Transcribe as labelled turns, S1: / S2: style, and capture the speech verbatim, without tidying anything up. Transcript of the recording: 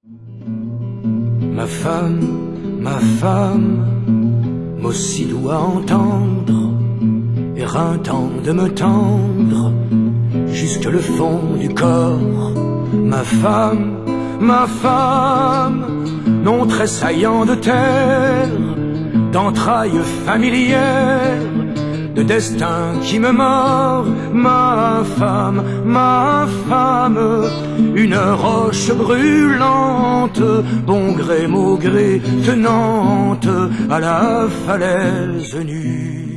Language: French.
S1: Ma femme, ma femme, m'aussi doit entendre, éreintant de me tendre jusque le fond du corps. Ma femme, ma femme, nom tressaillant de terre, d'entrailles familières, de destin qui me mord. Ma femme, ma femme, une roche brûlante, bon gré, mauvais gré, tenante à la falaise nue.